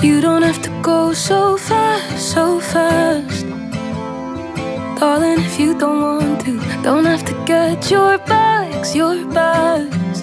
You don't have to go so fast, so fast. Darling, if you don't want to, don't have to get your bags, your bags.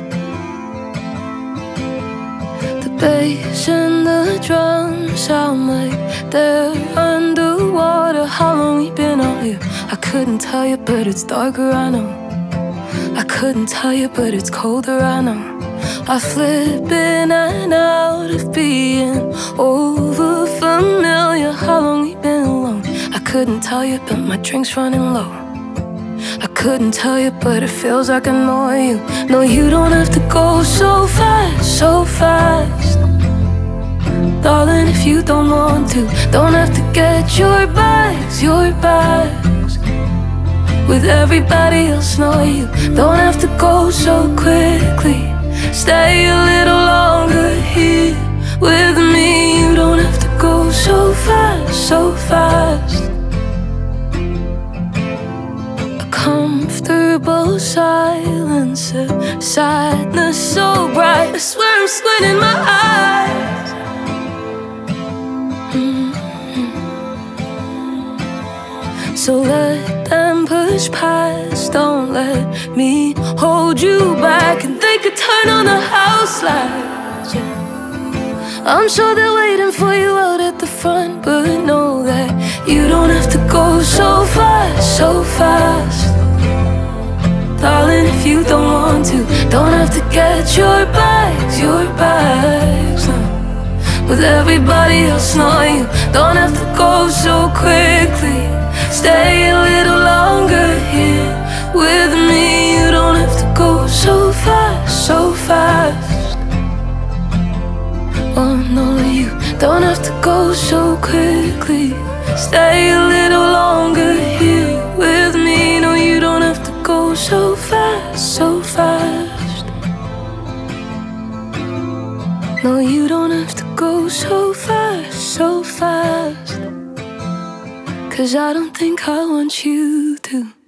The bass and the drums sound like they're underwater. How long we been out here? I couldn't tell you, but it's darker, I know. I couldn't tell you, but it's colder, I know. I flip in and out of being over familiar. How long we been alone? I couldn't tell you, but my drink's running low. I couldn't tell you, but it feels like I know you. No, you don't have to go so fast, so fast. Darling, if you don't want to, don't have to get your bags, your bags. With everybody else, know you don't have to go so quickly. Stay a little longer here with me. You don't have to go so fast, so fast. A comfortable silence, a sadness so bright. I swear I'm squinting my eyes. So let them push past, don't let me hold you back. And they could turn on the house lights, yeah. I'm sure they're waiting for you out at the front, but know that you don't have to go so fast, so fast. Darling, if you don't want to, don't have to get your bags, your bags, no. With everybody else, know you don't have to go so quickly. Stay a little longer here with me. You don't have to go so fast, so fast. Oh no, you don't have to go so quickly. Stay a little longer here with me. No, you don't have to go so fast, so fast. No, you don't have to go so fast, so fast. 'Cause I don't think I want you to.